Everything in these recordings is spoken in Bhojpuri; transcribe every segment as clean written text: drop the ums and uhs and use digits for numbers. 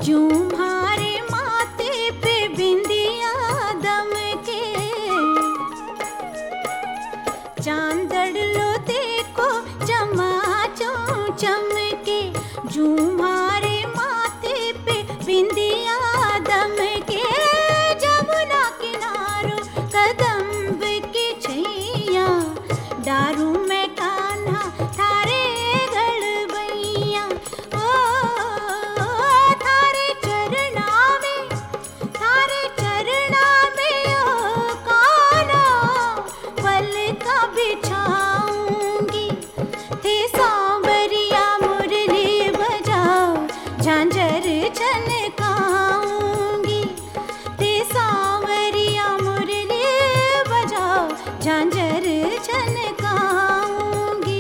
तुम्हारे माथे पे बिंदिया दमके, चांदड़ लो देखो चमाचम चमके। तुम्हारे माथे पे बिंदिया दमके, जमुना किनारो कदम्ब की छैया, दारू में कान्हा थारे गड़बैया। ओ थारे चरना में ओ कान्हा पल का बिछाऊंगी। थे सांवरिया मुरली बजाओ, झांझर छनकाऊंगी। थे सांवरिया मुरली बजाओ, झांझर छनकाऊंगी।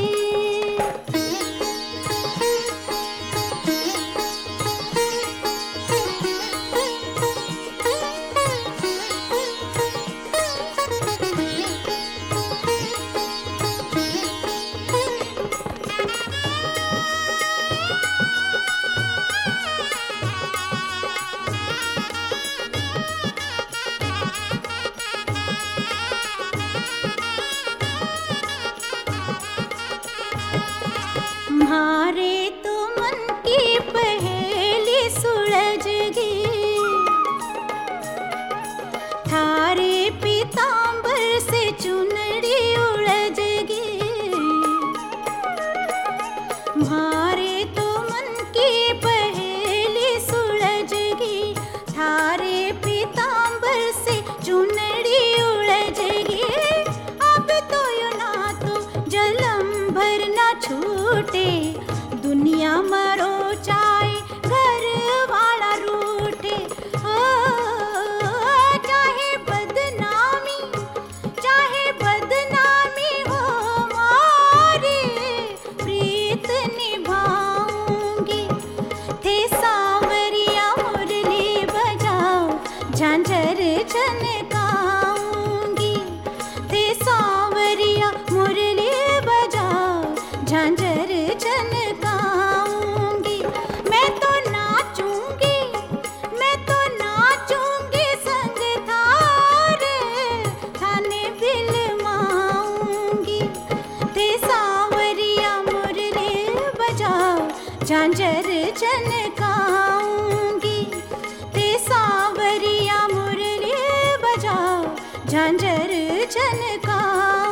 तुम्हारे तो मन की पहेली सुलझ गई, थारे पीतांबर से चुनरी उलझ गई। तुम्हारे तो मन की पहेली सुलझ गई, थारे पीतांबर से चुनरी उलझ गई। अब तो यूं ना तो जलम भर ना छूटे, दुनिया मरो चाहे घर वाला रूठे। ओ चाहे बदनामी हो मारे, प्रीत निभाऊंगी। थे सांवरिया मुरली बजाओ, झांझर छनकाऊंगी। थे सांवरिया मुरली बजाओ, झांझर छनकाऊंगी। मैं तो नाचूंगी संग थारे, थाने बिलमाऊंगी। थे सांवरिया मुरली बजाओ, झांझर छनकाऊंगी। थे सांवरिया मुरली बजाओ, झांझर छनकाऊंगी।